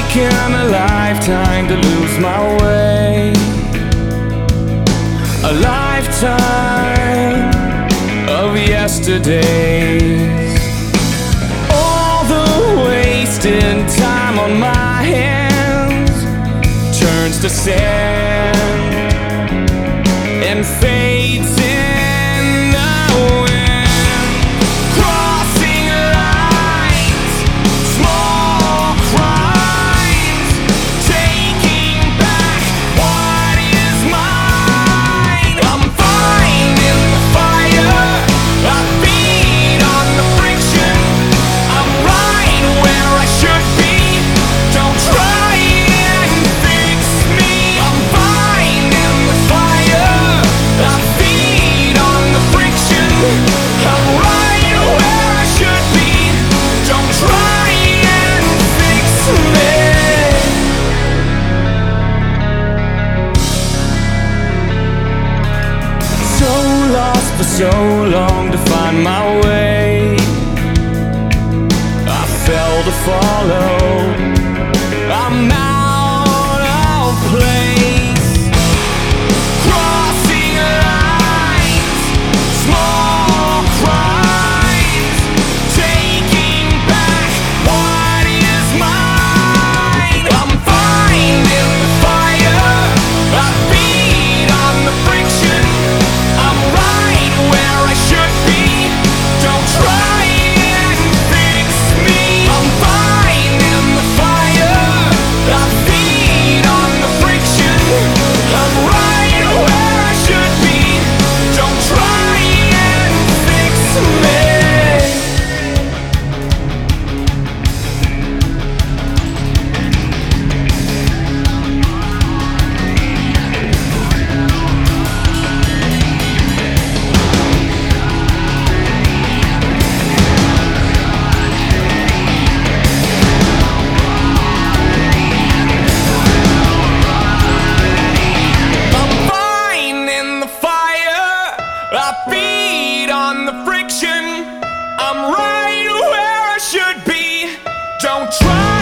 taken a lifetime to lose my way. A lifetime of yesterdays. All the wasted time on my hands turns to sand and fades in the wind. Crossing lines, small crimes, taking back what is mine. I'm fine in the fire, I feed on the friction. I'm right where I should be, don't try and fix me. I'm fine in the fire, I feed on the friction. I'm right where I should be, don't try and fix me. So lost for so long to find my way. I fell to follow, I'm out of place. Crossing lines, small crimes, taking back what is mine. I'm fine in the fire, I feed on the friction. I'm right where I should be, don't try and fix me. I'm fine in the fire, I feed on the friction. I'm right where I should be, don't try and fix me. I'm fine in the fire, I feed on the friction. I'm right where I should be, don't try